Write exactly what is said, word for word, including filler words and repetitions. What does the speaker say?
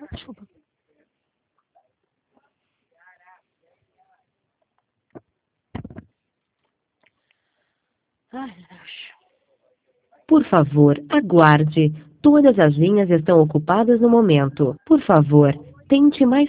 Desculpa. Ai, Deus. Por favor, aguarde. Todas as linhas estão ocupadas no momento. Por favor, tente mais